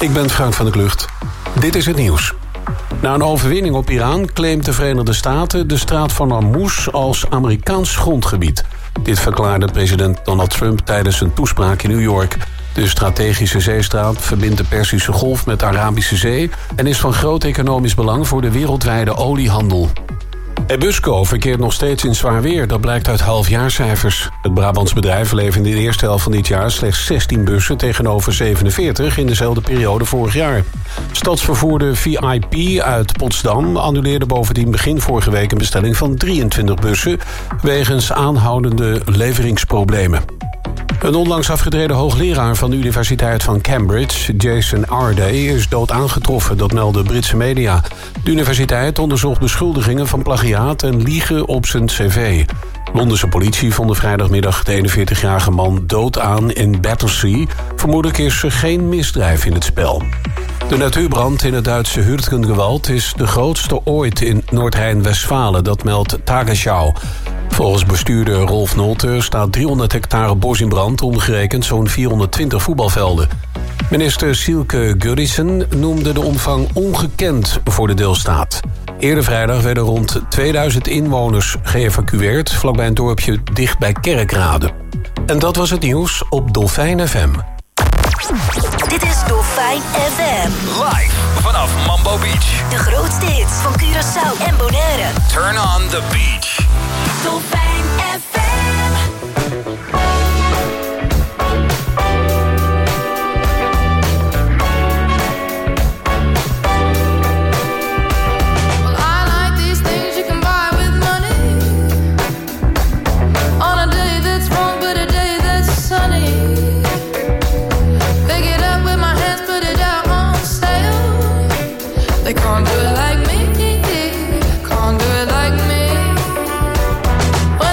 Ik ben Frank van der Klucht. Dit is het nieuws. Na een overwinning op Iran claimt de Verenigde Staten de straat van Hormuz als Amerikaans grondgebied. Dit verklaarde president Donald Trump tijdens een toespraak in New York. De strategische zeestraat verbindt de Perzische Golf met de Arabische Zee en is van groot economisch belang voor de wereldwijde oliehandel. Ebusco verkeert nog steeds in zwaar weer, dat blijkt uit halfjaarcijfers. Het Brabants bedrijf leverde in de eerste helft van dit jaar slechts 16 bussen tegenover 47 in dezelfde periode vorig jaar. Stadsvervoerder VIP uit Potsdam annuleerde bovendien begin vorige week een bestelling van 23 bussen wegens aanhoudende leveringsproblemen. Een onlangs afgetreden hoogleraar van de Universiteit van Cambridge, Jason Arday, is dood aangetroffen, dat melden Britse media. De universiteit onderzocht beschuldigingen van plagiaat en liegen op zijn cv. Londense politie vond de vrijdagmiddag de 41-jarige man dood aan in Battersea. Vermoedelijk is er geen misdrijf in het spel. De natuurbrand in het Duitse Hürtgenwald is de grootste ooit in Noord-Rijn-Westfalen, dat meldt Tagesschau. Volgens bestuurder Rolf Nolte staat 300 hectare bos in brand, omgerekend zo'n 420 voetbalvelden. Minister Silke Guddissen noemde de omvang ongekend voor de deelstaat. Eerder vrijdag werden rond 2000 inwoners geëvacueerd, vlakbij een dorpje dicht bij Kerkrade. En dat was het nieuws op Dolfijn FM. Dit is Dolfijn FM. Live vanaf Mambo Beach. De grootste hits van Curaçao en Bonaire. Turn on the beach. Dolfijn FM. Can't do it like me, can't do it like me.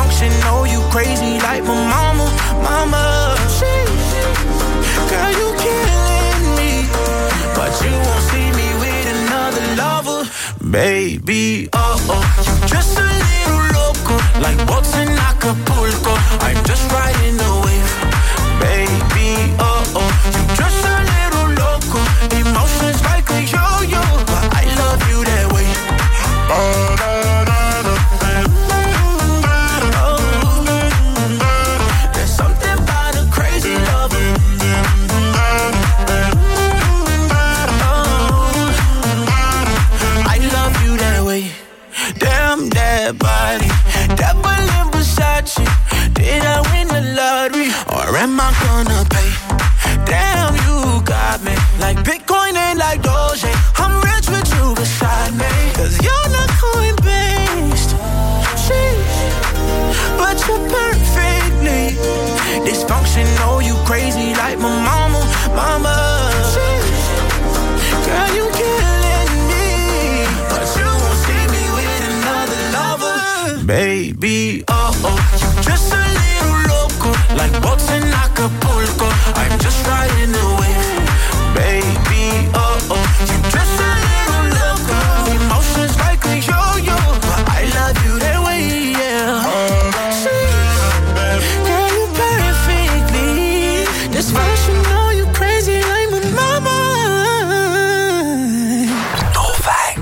dysfunction, oh, you crazy like my mama, mama. Girl, you killing me, but you won't see me with another lover. Baby, you just a little loco, like boats in Acapulco. I'm just riding the wave. Baby, you just a little loco, emotions like a yo-yo, but I love you that way. There's something about a crazy lover. I love you that way. Damn that body, that balloon Versace. Did I win the lottery, or am I gonna pay? Damn, you got me like Bitcoin and like Doge. I'm rich with you beside me, 'cause you're not coin-based. But you're perfectly dysfunction, oh, you crazy like my mama, mama. Girl, you killing me, but you won't see me with another lover. Baby, you just a little loco, like boats in Acapulco. I'm just riding the wave. Baby, you just a little loco, emotions like a yo-yo, but I love you that way, yeah. Girl, you perfectly dysfunctional, you crazy like my mama. Dolfijn.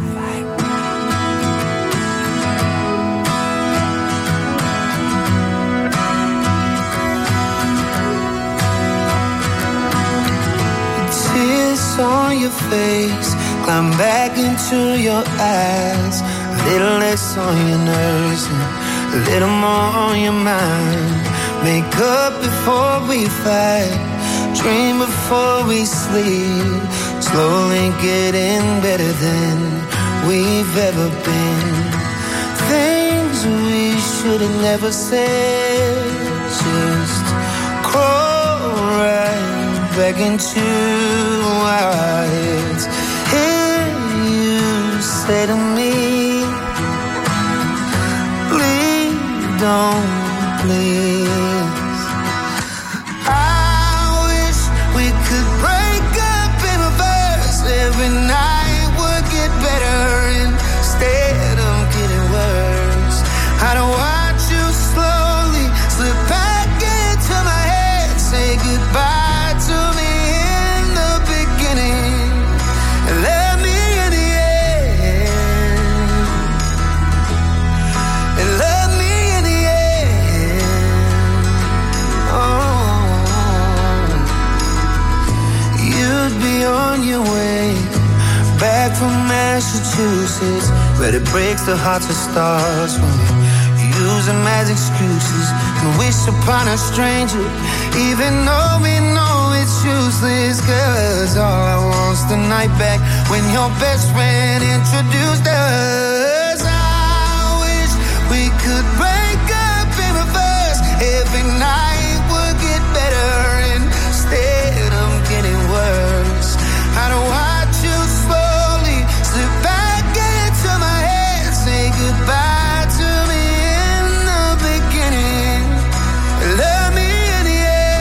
Tears on your face, climb back into your eyes. A little less on your nerves and a little more on your mind. Make up before we fight, dream before we sleep. Slowly getting better than we've ever been. Things we should have never said, just crawl right back into our heads. Hear you say to me, please don't, please. I wish we could break up in reverse. Every night would get better instead of getting worse. I don't watch you slowly slip back into my head. Say goodbye to me in the beginning, and let me in the end, and let me in the end. Oh, you'd be on your way back from Massachusetts, but it breaks the hearts of stars when you use them as excuses and wish upon a stranger, even though we know it's useless. 'Cause all I want's the night back when your best friend introduced us. I wish we could break up in reverse. Every night would get better instead of getting worse. I don't watch you slowly slip back into my head. Say goodbye to me in the beginning, love me in the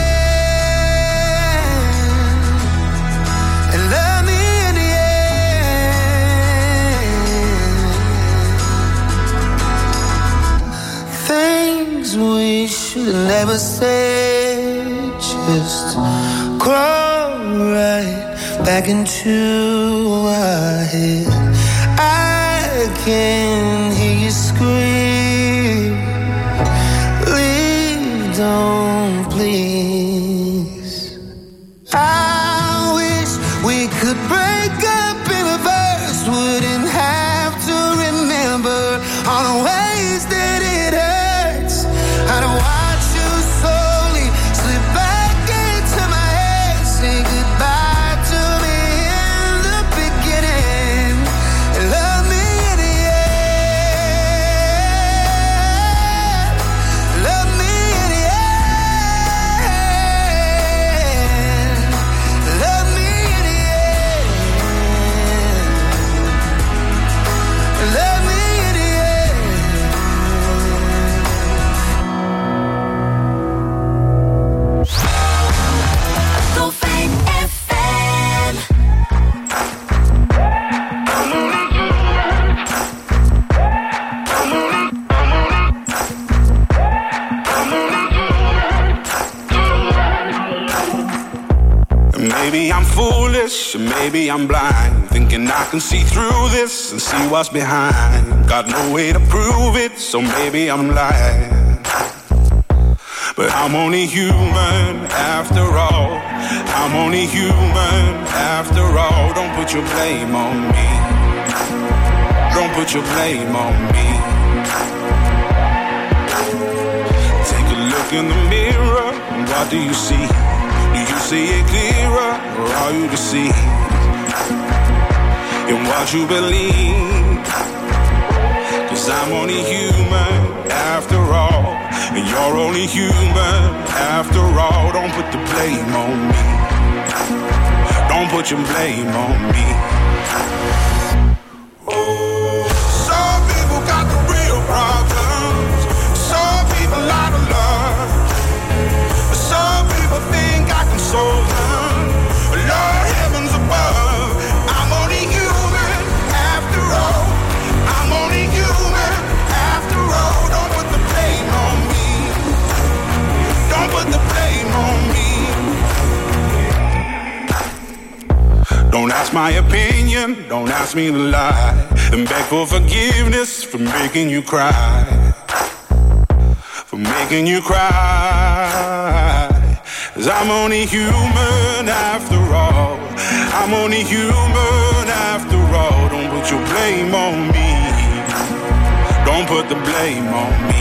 end, and love me in the end. Things we should have never said, just crawl right back into our head. I can hear you scream, leave, don't, please. I wish we could break up in reverse. Wouldn't have to remember all the ways that it hurts. I don't watch you slowly slip back into my head. Say goodbye to me in the beginning, and love me in the end, love me in the end. maybe I'm foolish, or maybe I'm blind, thinking I can see through this and see what's behind. Got no way to prove it, so maybe I'm lying. But I'm only human after all. I'm only human after all. Don't put your blame on me. Don't put your blame on me. Take a look in the mirror, and what do you see? Do you see it clearer, or are you deceived in what you believe? 'Cause I'm only human after all, and you're only human after all. Don't put the blame on me. Don't put your blame on me. Some people got the real problems. Some people out of love. Some people think I can solve them. Lord, heavens above, I'm only human after all. I'm only human after all. Don't put the blame on me. Don't put the blame on me. Don't ask my opinion, don't ask me to lie, and beg for forgiveness for making you cry. For making you cry. 'Cause I'm only human after all. I'm only human after all. Don't put your blame on me. Don't put the blame on me.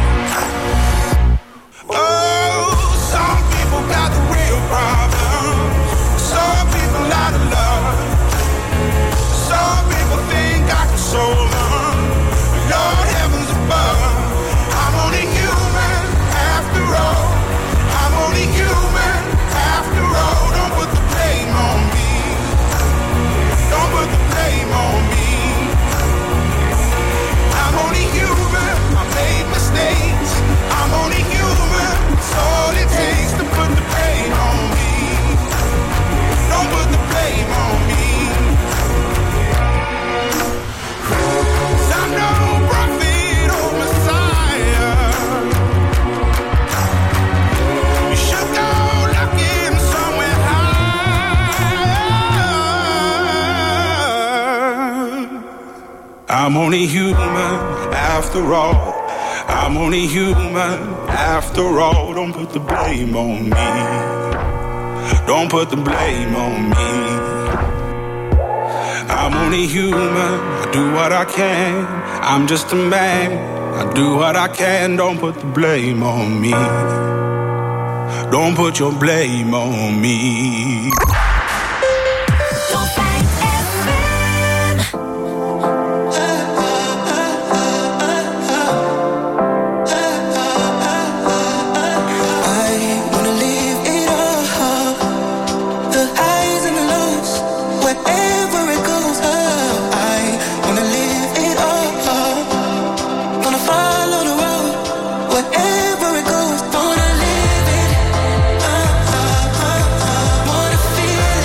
Oh, some people got the real problems. Some people out of love. Some people think I can solve them. Lord, heavens above, I'm only human after all. I'm only human after all. Don't put the blame on me. Don't put the blame on me. I'm only human. I made mistakes. I'm only human. It's all it takes to put the blame on me. Don't put the blame on me. 'Cause I'm no prophet or Messiah. You should go looking somewhere high. I'm only human after all. I'm only human after all. Don't put the blame on me. Don't put the blame on me. I'm only human. I do what I can. I'm just a man. I do what I can. Don't put the blame on me. Don't put your blame on me. Wanna feel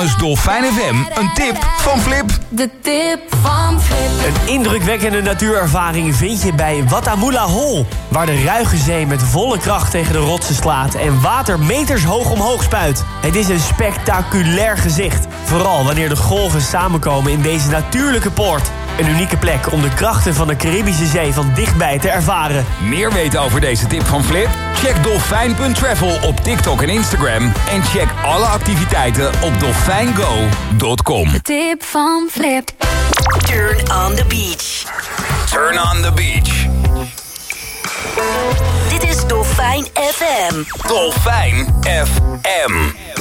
Namens Dolfijn FM, een tip van Flip. De tip van Flip. Een indrukwekkende natuurervaring vind je bij Watamula Hol, waar de ruige zee met volle kracht tegen de rotsen slaat en water meters hoog omhoog spuit. Het is een spectaculair gezicht, vooral wanneer de golven samenkomen in deze natuurlijke poort. Een unieke plek om de krachten van de Caribische Zee van dichtbij te ervaren. Meer weten over deze tip van Flip? Check dolfijn.travel op TikTok en Instagram. En check alle activiteiten op dolfijngo.com. De tip van Flip. Turn on the beach. Turn on the beach. Dit is Dolfijn FM. Dolfijn FM.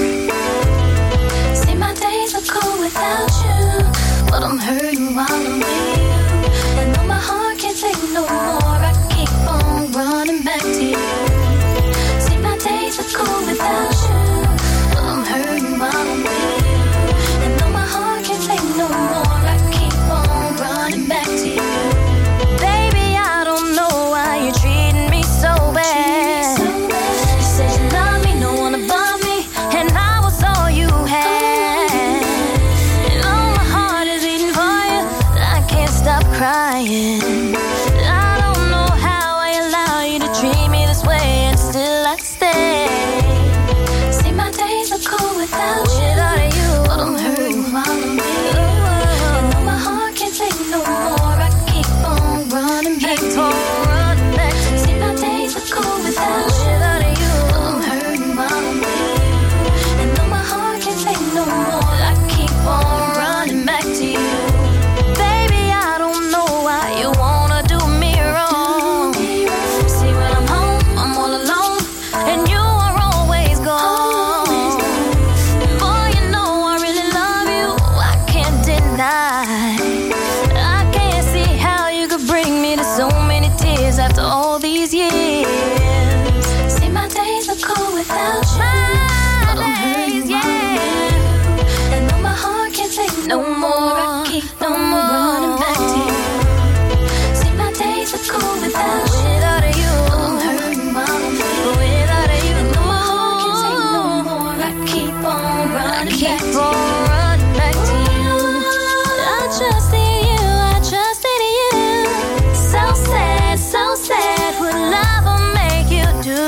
See, my days are cold without you, but I'm hurting while I'm with you. And though my heart can't take no more, I keep on running back to you. See, my days are cold without you, but I'm hurting while I'm with you. And though my heart can't take no more, I keep on running back to you. Baby, I don't know why you're treating me so bad. You said you love me, no one above me, and I was all you had. And all my heart is beating for you, I can't stop crying. I don't know how I allow you to treat me this way, and still I stay. See, my days are cold without you, but I'm hurting while I'm with you. And though my heart can't take no more, I keep on running back to you. See, my days are cold without you, but I'm hurting while I'm with you. And though my heart can't take no more, I keep on running back to you. Baby, I don't know why you wanna do me wrong. See, when I'm home, I'm all alone, and you are always gone. Boy, you know I really love you, I can't deny. I can't see how you could bring me to so many tears after all these years. See, my days are cold without you, but I'm hurting while I'm with you. And though my heart can't take no more, I keep on running back to you. See, my days are cold without you, but I'm hurting while I'm with you. And though my heart can't take no more, I keep on running back to you. I trusted you, I trusted you. So sad, what love will make you do.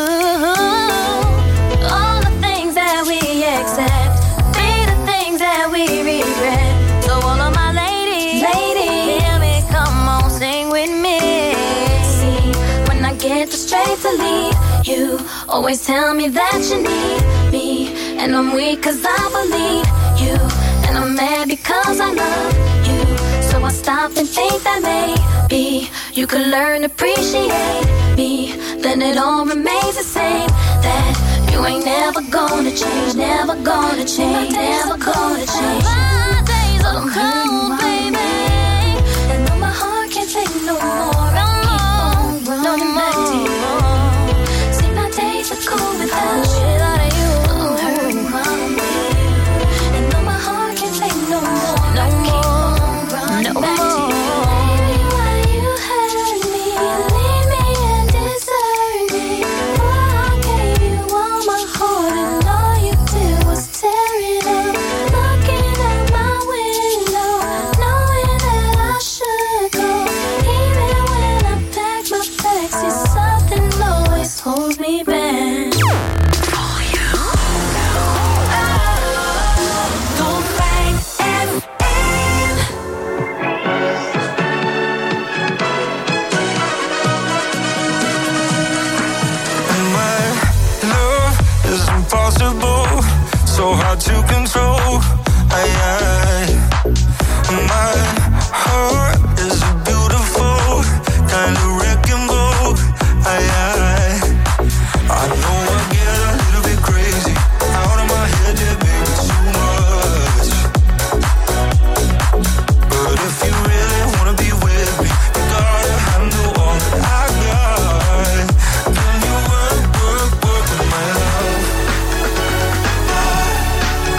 All the things that we accept, be the things that we regret. So all of my ladies, hear me, come on, sing with me. See, when I get the strength to leave, you always tell me that you need me. And I'm weak cause I believe you, and I'm mad because I love you. So I stop and think that maybe you could learn to appreciate me. Then it all remains the same, that you ain't never gonna change, never gonna change, never gonna change. My days are cold, baby, and though my heart can't take no more, I keep on running back to you. See, my days are cold without you, I'm hurting while I'm with you. And though my heart can't take no more, I keep on running back to you. Baby, why you hurt me, leave me and desert me? Boy, I gave you all my heart, and all you did was tear it up. Looking out my window, knowing that I should go. Even when I pack my bags, see, something always holds me back. Dolfijn FM. My love is impossible, so hard to control. My heart is a beautiful kind of wrecking ball. I know I get a little bit crazy, out of my head, yeah, baby, too much. But if you really wanna be with me, you gotta handle all that I got. Can you work with my love?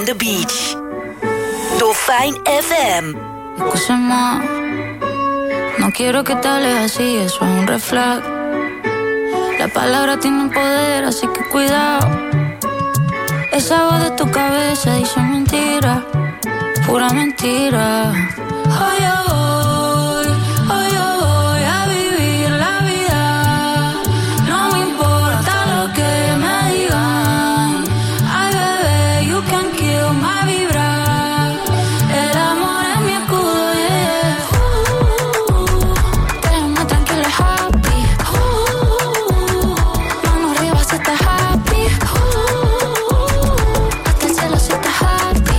the beach. Dolfijn FM. Escúchame, no quiero que te hables así, eso es un red flag. La palabra tiene poder, así que cuidado. Esa voz de tu cabeza dice mentira, pura mentira. Hoy yo voy a vivir la vida. No me importa lo que me digan. Ay, bebé, you can kill my vibra. El amor es mi escudo, yeah. Déjame tranquila, happy. Mano arriba si estás happy. Hasta el cielo si estás happy.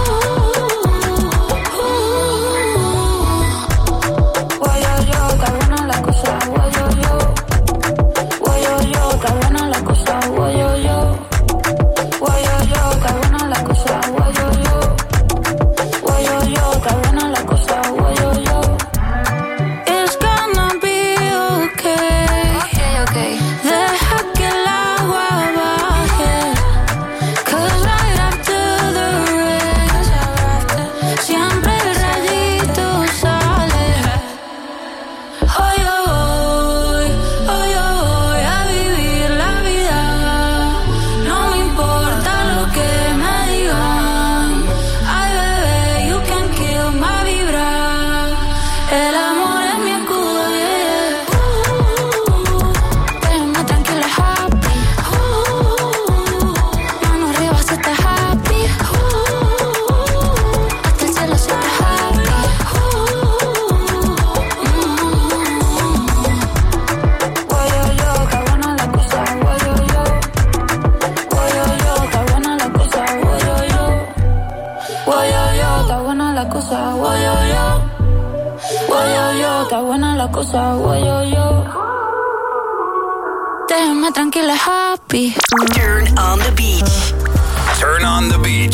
Déjame tranquila, happy. Turn on the beach. Turn on the beach.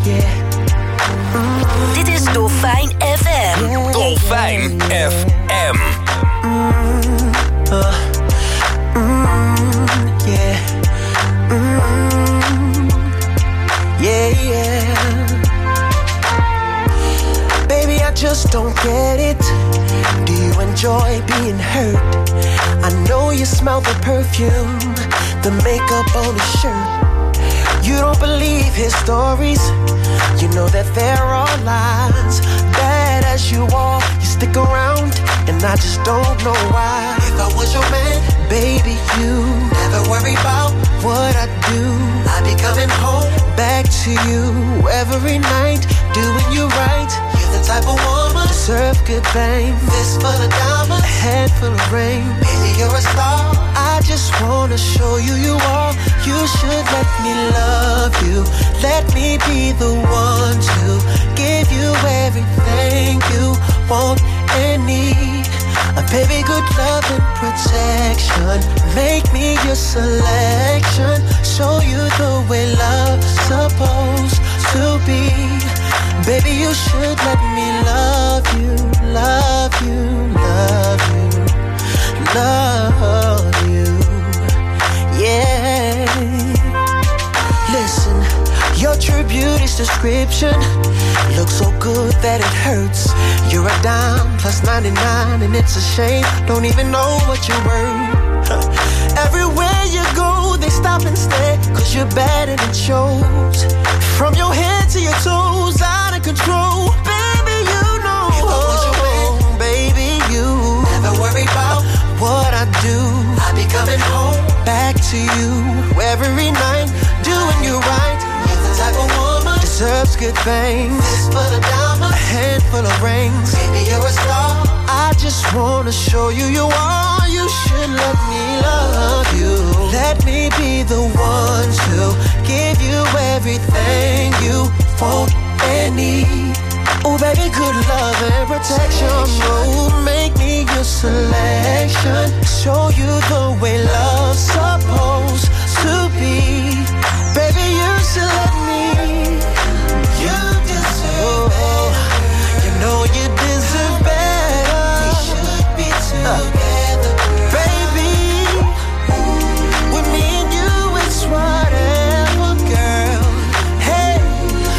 Dit is Dolfijn FM. Dolfijn FM. Baby, I just don't get it. Do you enjoy being hurt? I know you smell the perfume, the makeup on his shirt. You don't believe his stories. You know that there are lies. Bad as you are, you stick around, and I just don't know why. If I was your man, baby, you never worry about what I do. I'd be coming home back to you every night, doing you right. You're the type of woman deserve good fame. Fist full of diamonds, a head full of rain. Baby, you're a star. I just wanna show you you are. You should let me love you. Let me be the one to give you everything you want and need. A baby, good love and protection. Make me your selection. Show you the way love's supposed to be. Baby, you should let me love you, love you, love you, love you. Yeah. Listen, your true beauty's description looks so good that it hurts. You're a dime plus 99 and it's a shame. Don't even know what you're worth. Everywhere you go, they stop and stare, 'cause you're bad and it shows. From your head to your toes, out of control. Baby, you know. If I was your man, baby, you never worry about what I do. I'll be coming home back to you every night, doing you right. You're the type of woman deserves good things. Fist full of diamonds, a handful of rings. Baby, you're a star. I just wanna show you you are. You should let me love you. Let me be the one to give you everything you want and need. Oh, baby, good love and protection. Oh, make me your selection. Show you the way love's supposed to be. Baby, you should let me. You deserve better. You know you deserve better. We should be together, baby. With me and you, it's whatever, girl. Hey,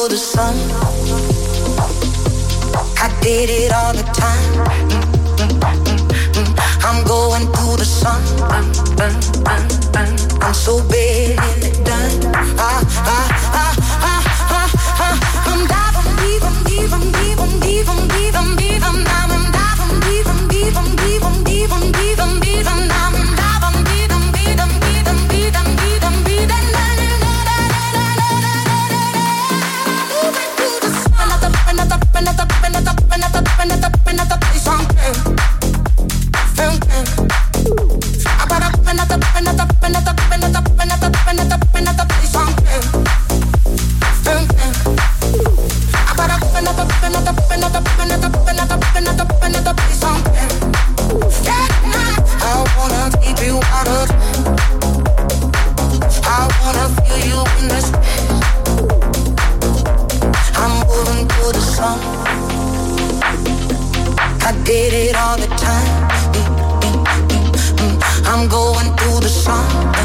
the sun. I did it all the time. I'm going through the sun. I'm so bad in it done. I'm diving deep, I'm deep, I'm deep, I'm deep, I'm deep, I'm deep, I'm diving deep, I'm deep, I'm deep, I'm deep, I'm deep, I'm deep, I'm diving deep, I'm deep, I'm deep, I'm deep, I'm deep, I'm deep, did it all the time. I'm going through the sun.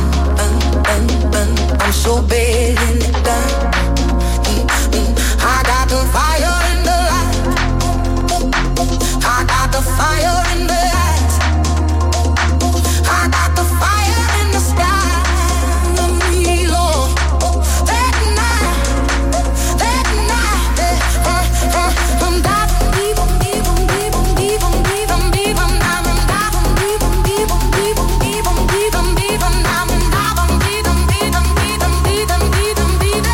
I'm so bad in it done. I got the fire in the light. I got the fire in the eyes. I got the fire in the sky. Lord, that night, I'm diving deep, I'm deep, I'm deep, I'm deep, I'm deep, I'm deep, I'm diving deep, I'm deep, I'm deep, I'm deep, I'm deep, I'm deep, I'm diving deep, I'm deep, I'm deep, I'm deep, I'm deep, I'm deep,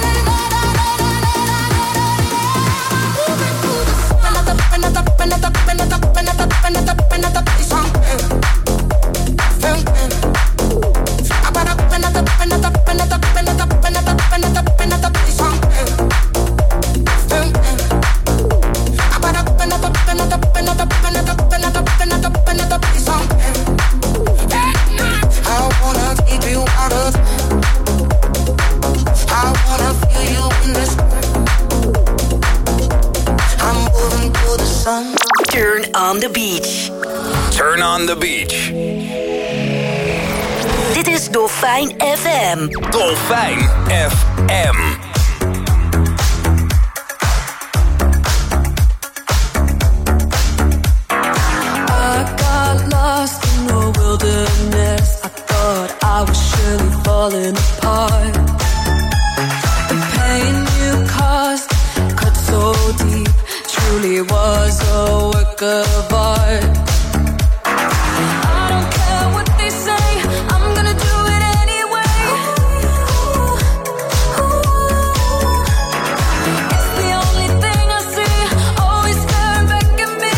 Turn on the beach. Turn on the beach. Dit is Dolfijn FM. Dolfijn FM. I got lost in the wilderness. I thought I was surely falling apart. The pain you caused cut so deep. Truly was a work of art. I don't care what they say, I'm gonna do it anyway. It's the only thing I see, always staring back at me.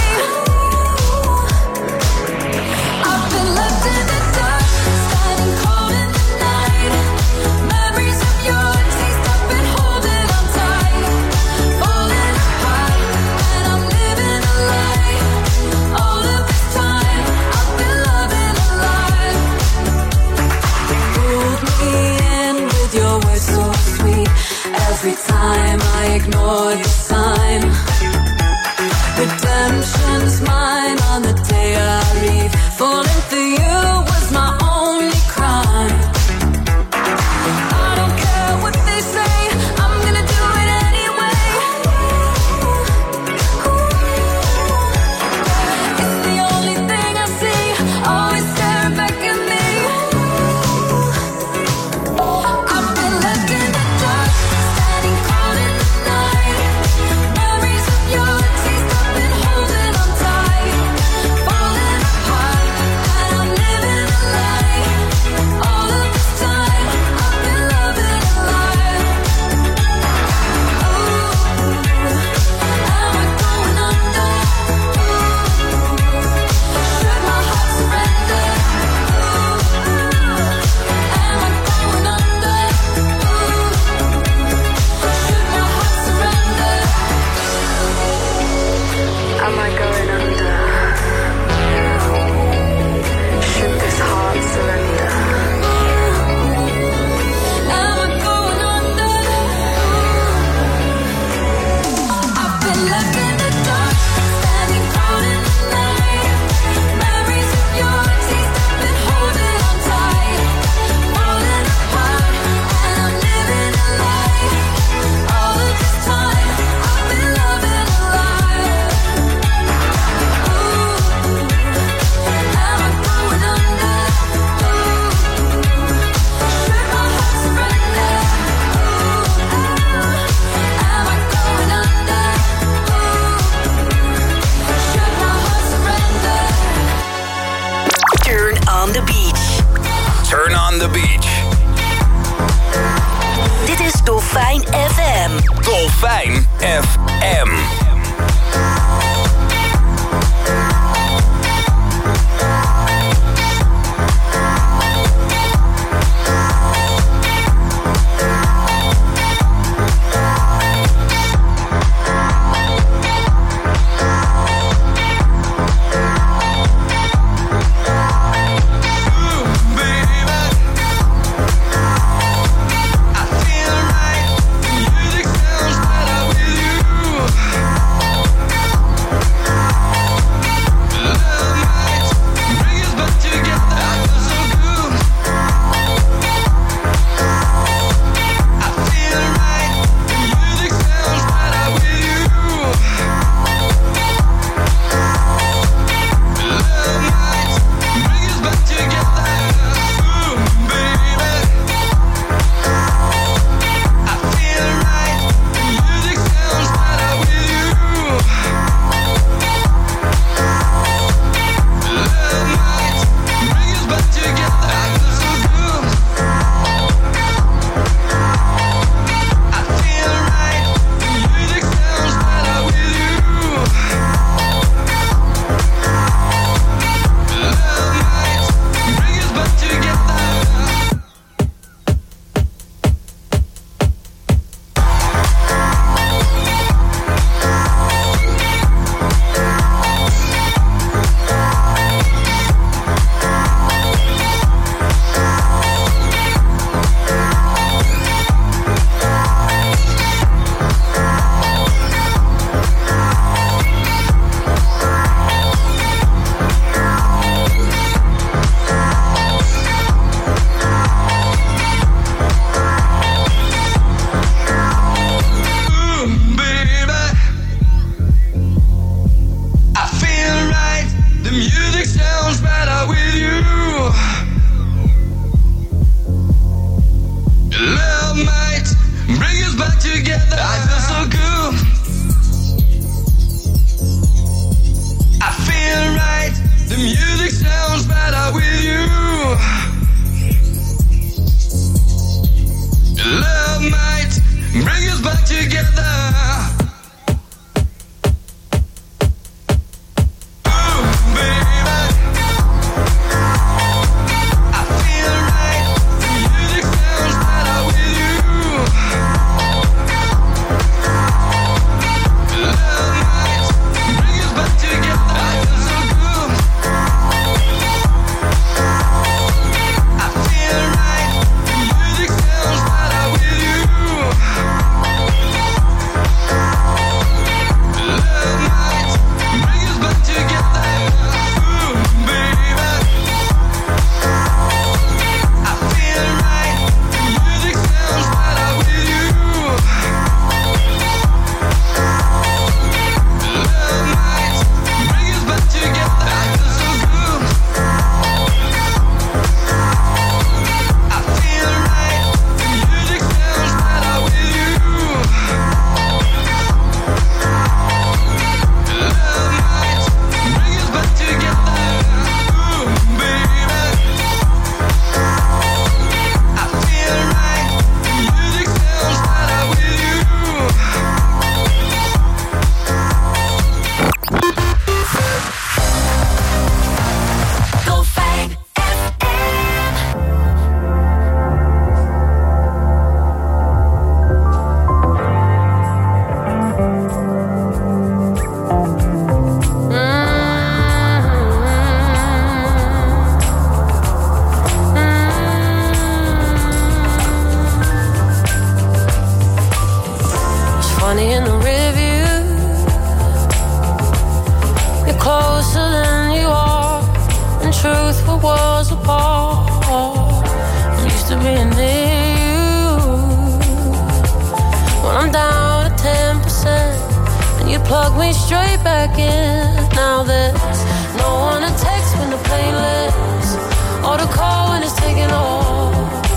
I've been left in the dark, standing cold in the night. Memories of your taste, I've been holding on tight. Falling apart, and I'm living a lie. All of this time, I've been loving alive. Pulled me in with your words so sweet. Every time I ignore your sign. Redemption's mine on the day I leave. Falling for you was my only crime. I don't care what they say, I'm gonna do it anyway. It's the only thing I see, always staring back at me. I've been left in the dark, standing cold in the night. Memories of your taste, I've been holding on tight. Falling apart. Dolfijn FM. Plug me straight back in. Now there's no one to text when the playlist, or to call when it's taking off.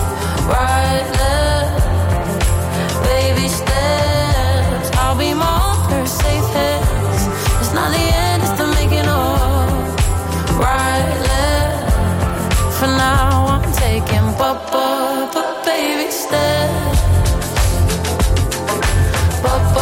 Right left, baby steps. I'll be my author, safe hands. It's not the end, it's the making of. Right left, for now I'm taking but baby steps. But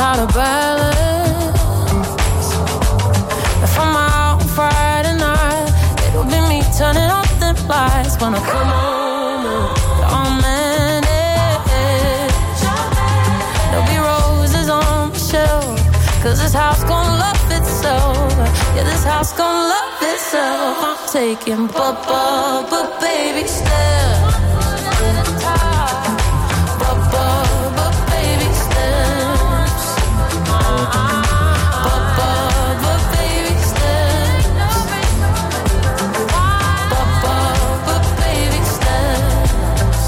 out of balance. If I'm out Friday night, it'll be me turning off the lights when I come home. I'll manage. There'll be roses on the shelf, 'cause this house gon' love itself. Yeah, this house gon' love itself. I'm taking but baby steps. But baby steps. But baby steps. But baby steps.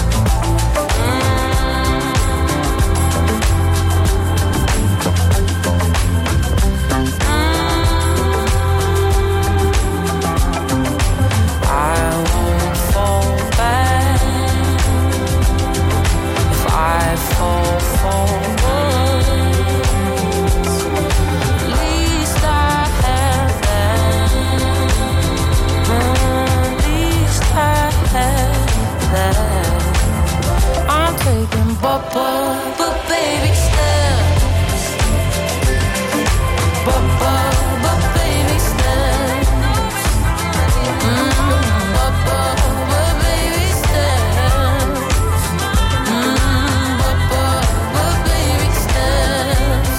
I won't fall back if I fall once. At least I have that. At least I have that. I'm taking but baby steps. But baby steps. But baby steps. But baby steps.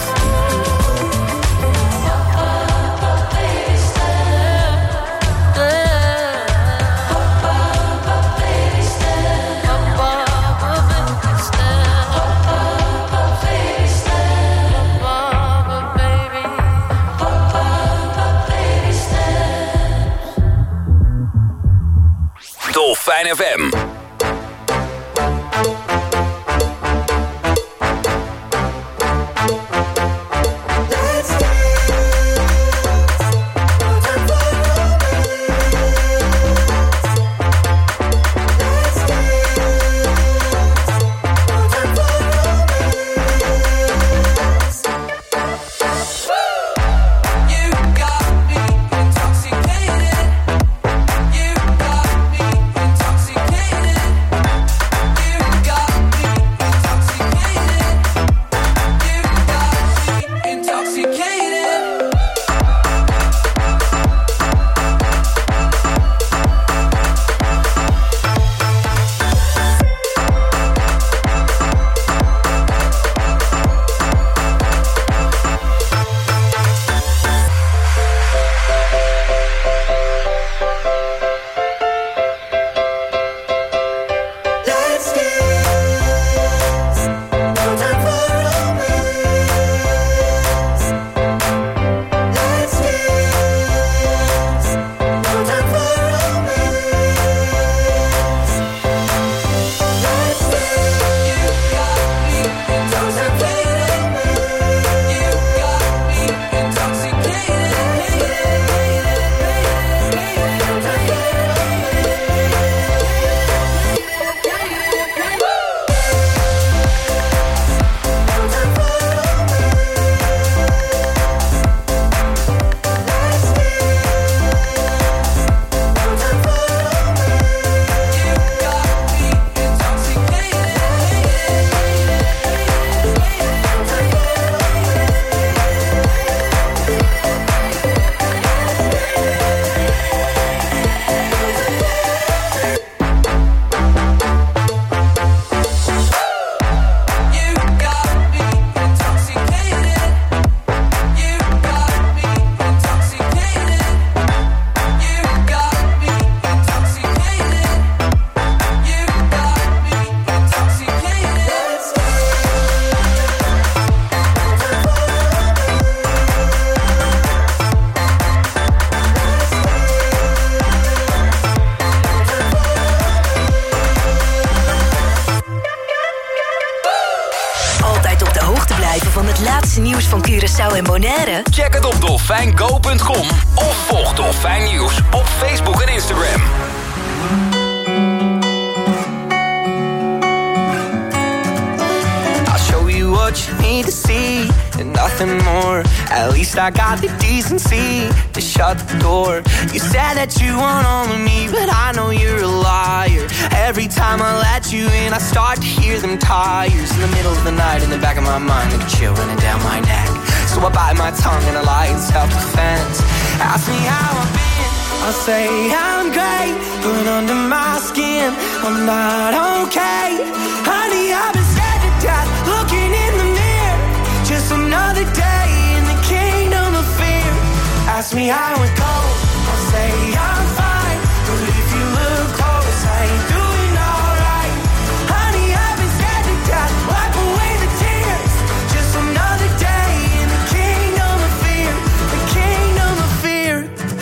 Dolfijn FM. nieuws van Curaçao en Bonaire? Check het op dolfijngo.com of volg Dolfijn Nieuws op Facebook en Instagram. I'll show you what you need to see. and nothing more. At least I got the decency to shut the door. You said that you want all of me, but I know you're a liar. Every time I let you in, I start to hear them tires in the middle of the night, in the back of my mind, like a chill running down my neck. So I bite my tongue and I lie in self-defense. Ask me how I've been, I'll say I'm great, but under my skin, I'm not okay. Honey, I've been scared to death, looking in the mirror. Just another day in the kingdom of fear. Ask me how it goes, I'll say I'm fine, but if you look close, I ain't doing alright. Honey, I've been scared to death, wipe away the tears. Just another day in the kingdom of fear, the kingdom of fear.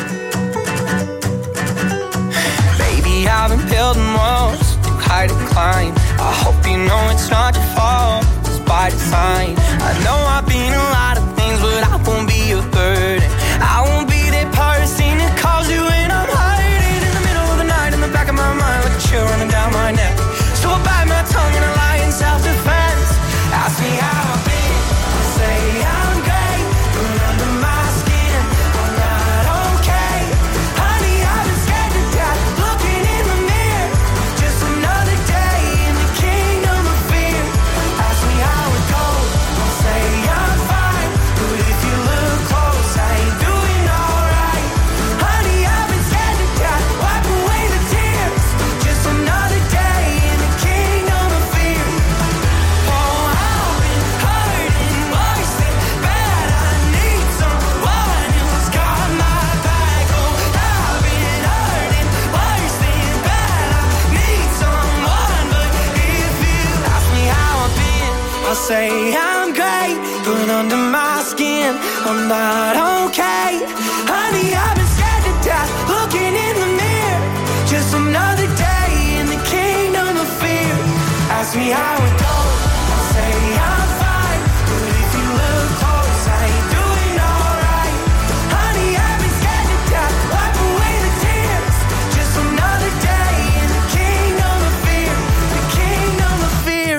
Baby, I've been building walls too high to climb. I hope you know it's not your fault, it's by design. I know I've been a lot of things, but I won't be a burden. I won't be that person that calls you when I'm hiding in the middle of the night, in the back of my mind, like a chill running down my neck. So I bite my tongue and I lie in self-defense. Ask me how I've been, I'll say I'm great, but under my skin, I'm not okay. Honey, I've been scared to death, looking in the mirror. Just another day in the kingdom of fear. Ask me how it goes, I'll say I'm fine, but if you look close, I ain't doing alright. Honey, I've been scared to death, wipe away the tears. Just another day in the kingdom of fear. Oh, I've been hurting worse than bad. I need someone who's got my back. Oh, I've been hurting worse than bad. I need someone, but if you ask me how I've been, I'll say I'm great, but under my skin, I'm not okay. Honey, I've been scared to death, looking in the mirror. Just another day in the kingdom of fear. Ask me how it goes, I'll say I'm fine, but if you look close, I ain't doing alright. Honey, I've been scared to death, wipe away the tears. Just another day in the kingdom of fear, the kingdom of fear.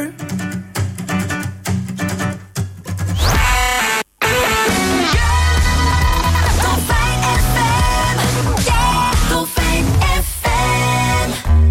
Dolfijn FM, yeah, Dolfijn FM.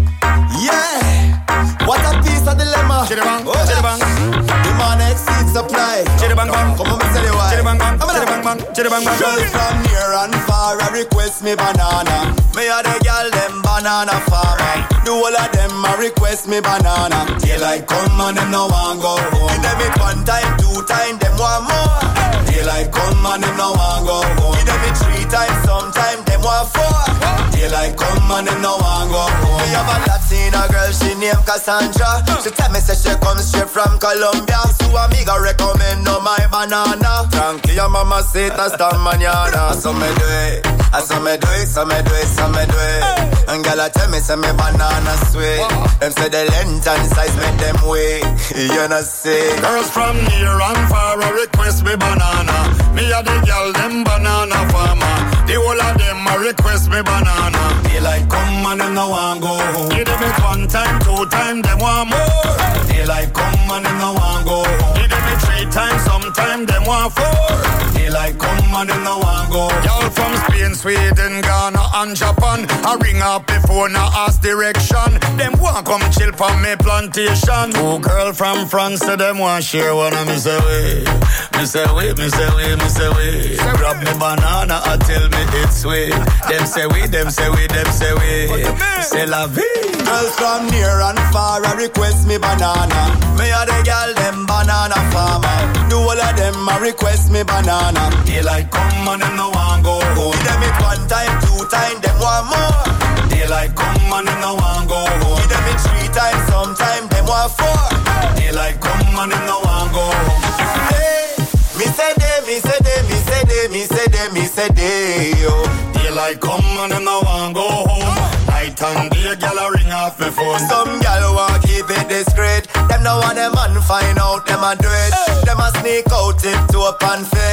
Yeah, what a piece of dilemma. Chitty-bang, Oh, chitty-bang. demand exceeds supply. Chitty-bang, bang. Come on, me tell you why. Chitty-bang, bang. Come on. Chitty-bang, bang. Chitty-bang, bang. Girls from near and far, I request me banana. Me a the girl, them banana farmer. The whole of them, I request me banana. Daylight come and them no want go home. Give them it one time, two time, them want more. Daylight come and them no want go home. Give them it three times, sometime them want four. Daylight come and them no want go home. Me have a Latina girl, she named Cassandra. She tell me say she comes straight from Colombia. So amiga recommend no my banana. Tranquila mamacita esta mañana. So me do it, so me do it, so me do it, so me do it. And girl I tell me say me banana sweet. Them say the length and size make them wait. You know see. Girls from near and far a request me banana. Me a the girl them banana farmer. The whole of them a request me banana. Daylight come and them no want go home. Give them it one time, two time, them want more. Daylight come and them no want go home. Give them it three times, sometime them want four. Daylight come and them no want go home. Y'all from Spain, Sweden, Ghana and Japan. I ring up before now ask direction. Them want come chill from me plantation. Two girl from France, so them want share one of me say way. Me say way, me say way, me say way. Grab me banana and tell me it's sweet. Them say we, them say we, them say we. C'est la vie. Girls from near and far I request me banana. Me a the girl them banana farmer. The whole of them I request me banana. Daylight come and them no want go home. Give them it one time, two time, them want more. Daylight come and them no want go home. Give them it three times, sometime them want four. Daylight come and them no want go home. Hey, me say they, me say they, me say they, me say they, me say they, yo. Daylight come and them no want go home. Night and day, gyal a ring off me phone. Some gyal want keep it discreet. Them no want them man find out them a do it. Them a sneak out tip to up and fit.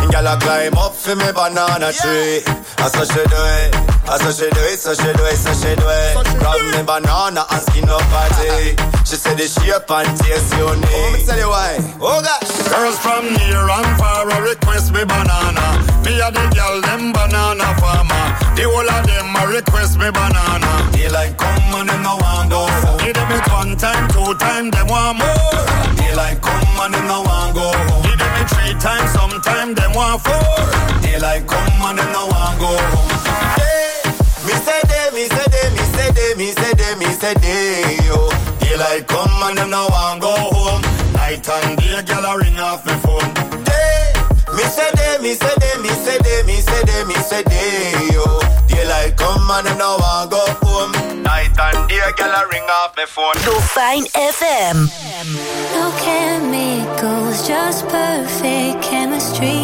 girl a climb up for me banana tree. That's how she do it. That's how she do it, so she do it, so she do it. Grab me banana and skin up her tea. She said the shape and taste unique. Let me tell you why. Oh gosh. Girls from near and far request me banana. Me a the girl them banana farmer. The whole of them a request me banana. They like come and them no want go. Give them it 1 time, 2 time, them want more. They like come and them no want go. Give them it 3 times, sometime them want 4. They like come and them no want go. Me say they, me say they, me say they, me say they, me say they, yo. They like come and them no want go home. Night and day, girl a ring off me phone. Me say they, me say they, me say they, me say they, me say they, yo. They like come and them no want go home. Night and day, girl a ring off me phone. Dolfijn FM. No chemicals, just perfect chemistry.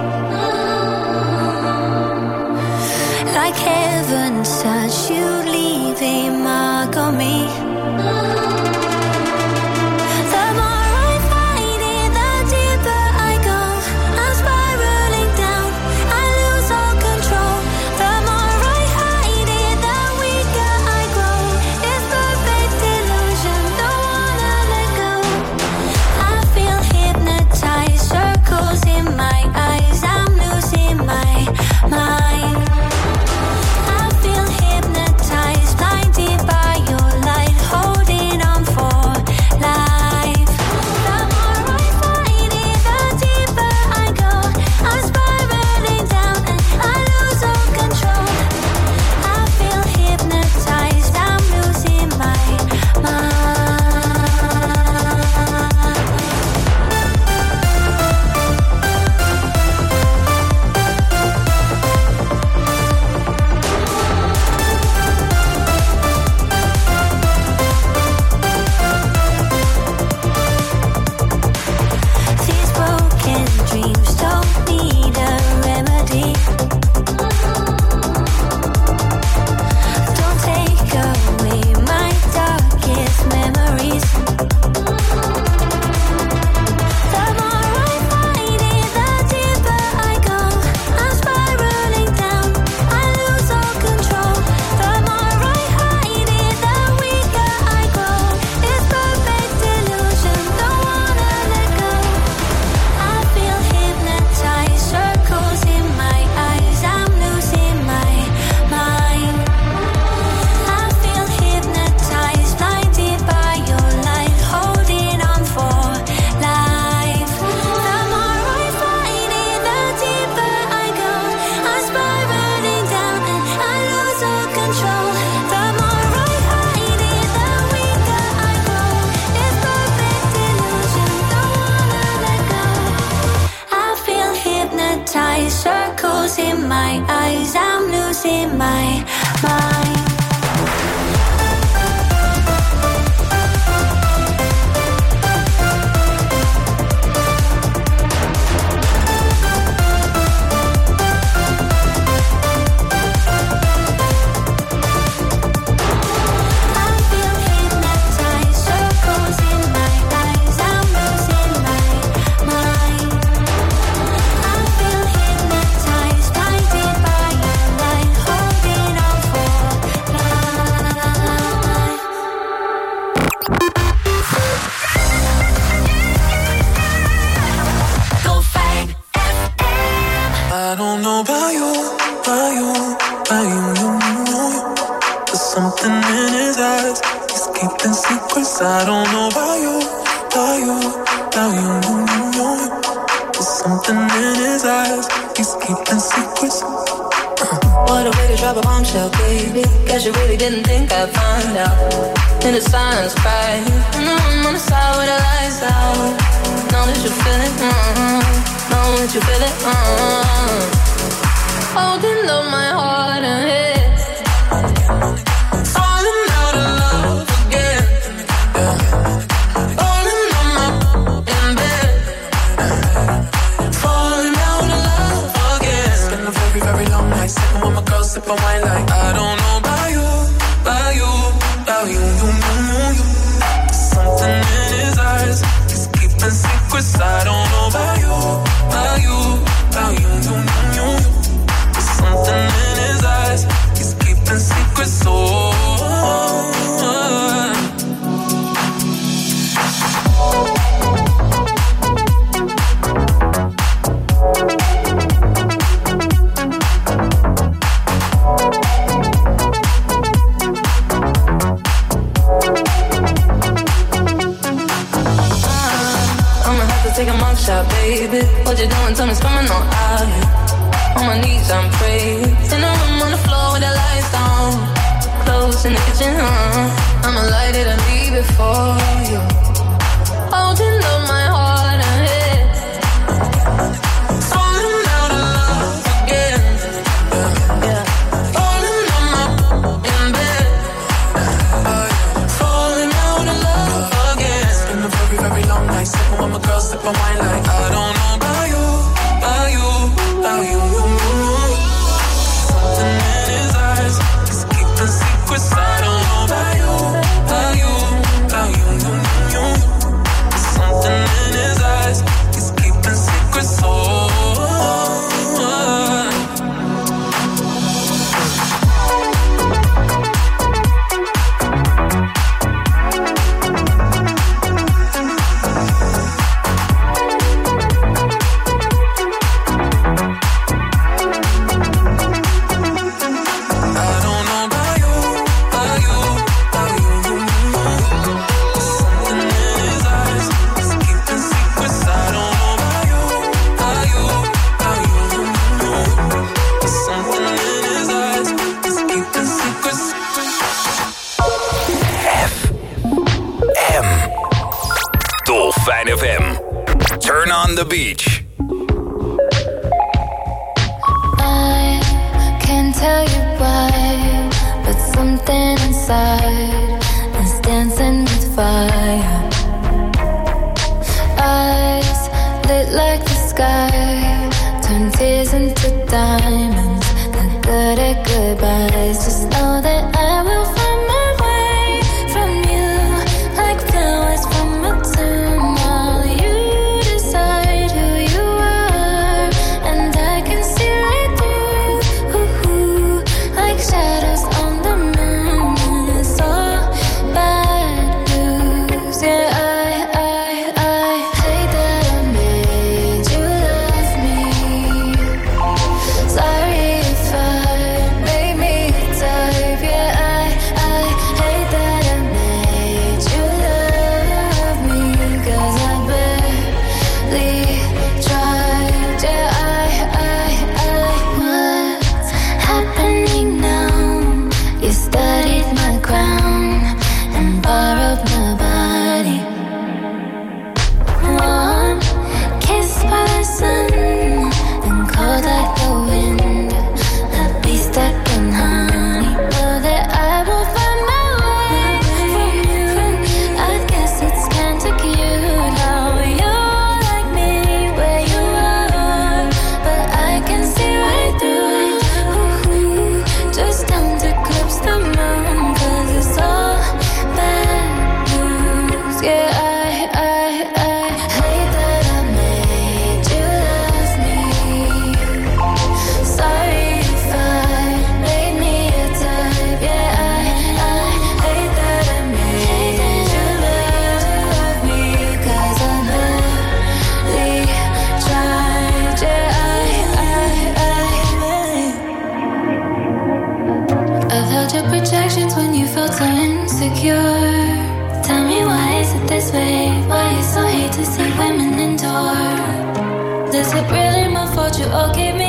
Like heaven's touch, you leave a mark on me. The more I fight it, the deeper I go. I'm spiraling down, I lose all control. The more I hide it, the weaker I grow. It's perfect illusion, don't wanna let go. I feel hypnotized, circles in my eyes. I'm losing my mind. Circles in my eyes, I'm losing my mind. I don't know about you. There's something in his eyes. He's keeping secrets. I don't know about you. There's something in his eyes. He's keeping secrets. What a way to drop a bombshell, baby. Guess you really didn't think I'd find out. In the silence, cry. I'm on the side where the lights out. Know that you feel it, know that you feel it, Holding up my heart and head. Falling out of love again. Falling on my in bed. Falling out of love again. It's been a very, very long night. Sipping with my girl, sipping wine like I don't know about you. There's something in his eyes. He's keeping secrets. I don't know about you. take a mugshot, baby. What you doing? Tell me, it's coming on out here. On my knees, I'm praying. In the room on the floor with the lights on. Close in the kitchen, I'ma light it and leave it for you. Holding up my heart and head. Falling out of love again. Yeah. Falling on my in bed. Falling out of love again. It's been a very, very long night. Sipping with my girls, sipping wine like I don't know about you, about you, about you. Something in his eyes is keeping secrets. I don't know about you, about you, about you, you. Something in his eyes is keeping secrets. So Dolfijn FM. Turn on the beach. I can't tell you why, but something inside is dancing with fire. Eyes lit like the sky, turn tears into diamonds. Not good at goodbyes. Just know that I will find my way from you, like flowers from a tomb. While you decide who you are, and I can see right through, like shadows on the moon. It's all bad news. Yeah, I hate that I made you love me. Sorry if I made me type. Yeah, I hate that I made you love me, 'cause I barely tried. Yeah, what's happening now? You studied my crown and borrowed my body. One kiss by the sun and cold like the wind. I'll be stuck in honey. Know that I will find my way from you. I guess it's kinda cute how you're like me where you are, but I can see right through it. Just don't eclipse the moon, 'cause it's all bad news. Yeah, I hate that I made you love me. Sorry if I made me a type. Yeah, I hate that I made you love me, 'cause I barely tried. Yeah, I've held your projections when you felt so insecure. Tell me, why is it this way? Why you so hate to see women endure? Is it really my fault you all gave me